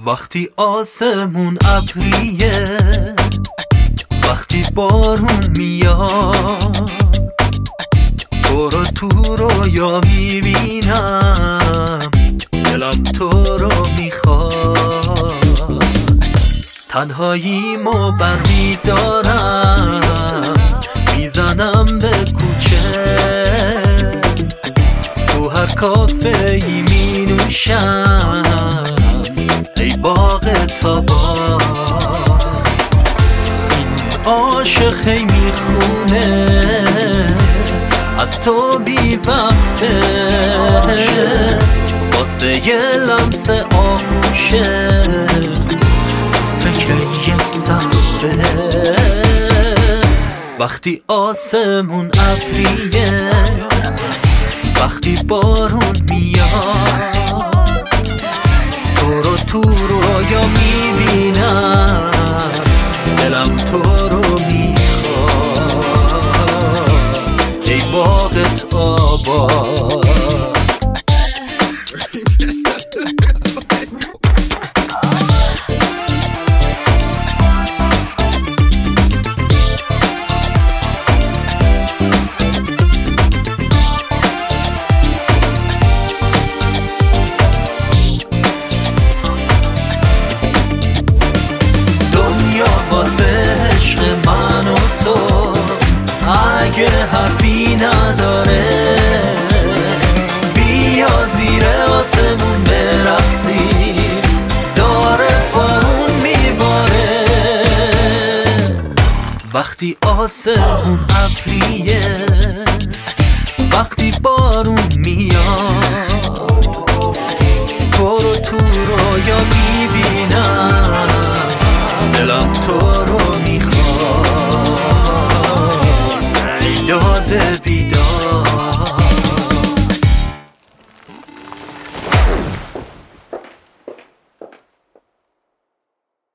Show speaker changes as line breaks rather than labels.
وقتی آسمون ابریه، وقتی بارون میاد، تو رو یا میبینم، دلم تو رو میخواد. تنهاییمو برمی دارم، میزنم به کوچه، تو هر کافه ای می نوشم ای باغ تابان. این عاشق هی میخونه از تو بی وقفه، واسه یه لمس آغوشه فکر یک سقفه. وقتی آسمون ابریه، وقتی بارون میاد، تو رویا میبینم، دلم تو رو میخواد ای باغت آباد. اگه حرفی نداره، بیا زیر آسمون برقصیم، داره بارون میباره. وقتی آسمون ابریه، وقتی بارون میاد،